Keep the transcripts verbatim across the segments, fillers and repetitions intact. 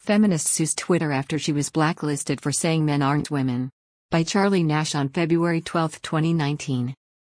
Feminists sues Twitter after she was blacklisted for saying men aren't women. By Charlie Nash on February twelfth, twenty nineteen.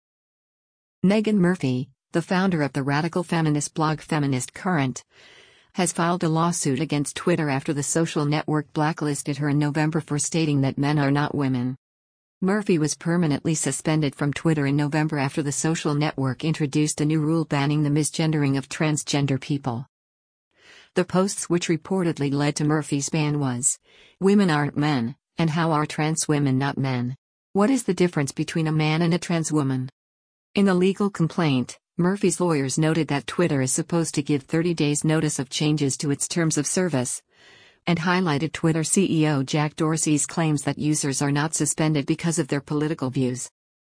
Meghan Murphy, the founder of the radical feminist blog Feminist Current, has filed a lawsuit against Twitter after the social network blacklisted her in November for stating that men are not women. Murphy was permanently suspended from Twitter in November after the social network introduced a new rule banning the misgendering of transgender people. The posts which reportedly led to Murphy's ban was, "Women aren't men, and how are trans women not men? What is the difference between a man and a trans woman?" In the legal complaint, Murphy's lawyers noted that Twitter is supposed to give thirty days notice of changes to its terms of service, and highlighted Twitter C E O Jack Dorsey's claims that users are not suspended because of their political views.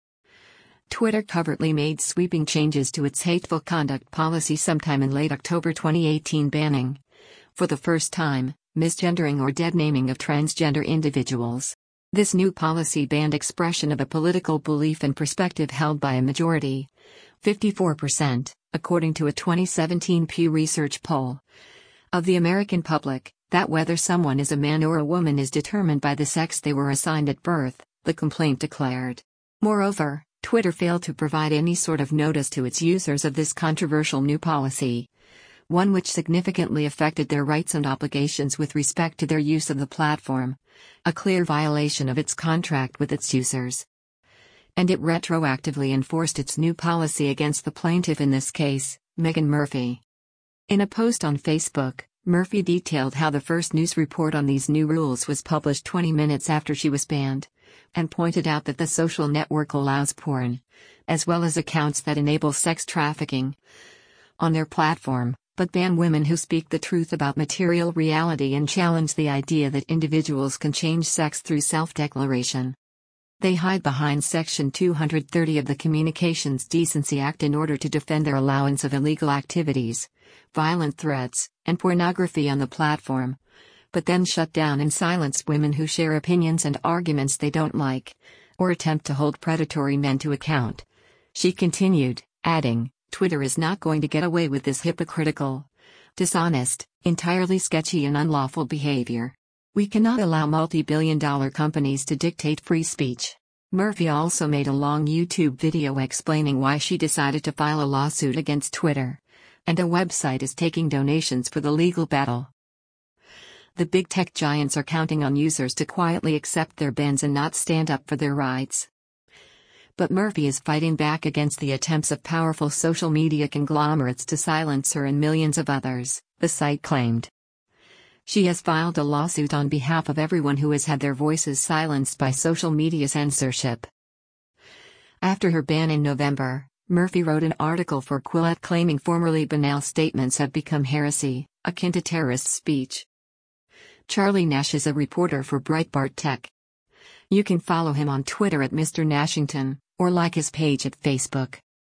Twitter covertly made sweeping changes to its hateful conduct policy sometime in late October twenty eighteen, banning, for the first time, misgendering or dead naming of transgender individuals. This new policy banned expression of a political belief and perspective held by a majority, fifty-four percent, according to a twenty seventeen Pew Research poll, of the American public, that whether someone is a man or a woman is determined by the sex they were assigned at birth, the complaint declared. Moreover, Twitter failed to provide any sort of notice to its users of this controversial new policy, one which significantly affected their rights and obligations with respect to their use of the platform, a clear violation of its contract with its users. And it retroactively enforced its new policy against the plaintiff in this case, Meghan Murphy. In a post on Facebook, Murphy detailed how the first news report on these new rules was published twenty minutes after she was banned, and pointed out that the social network allows porn, as well as accounts that enable sex trafficking, on their platform, but ban women who speak the truth about material reality and challenge the idea that individuals can change sex through self-declaration. They hide behind Section two hundred thirty of the Communications Decency Act in order to defend their allowance of illegal activities, violent threats, and pornography on the platform, but then shut down and silence women who share opinions and arguments they don't like, or attempt to hold predatory men to account. She continued, adding, "Twitter is not going to get away with this hypocritical, dishonest, entirely sketchy and unlawful behavior. We cannot allow multi-billion dollar companies to dictate free speech." Murphy also made a long YouTube video explaining why she decided to file a lawsuit against Twitter, and a website is taking donations for the legal battle. The big tech giants are counting on users to quietly accept their bans and not stand up for their rights. But Murphy is fighting back against the attempts of powerful social media conglomerates to silence her and millions of others, the site claimed. She has filed a lawsuit on behalf of everyone who has had their voices silenced by social media censorship. After her ban in November, Murphy wrote an article for Quillette claiming formerly banal statements have become heresy, akin to terrorist speech. Charlie Nash is a reporter for Breitbart Tech. You can follow him on Twitter at Mister Nashington, or like his page at Facebook.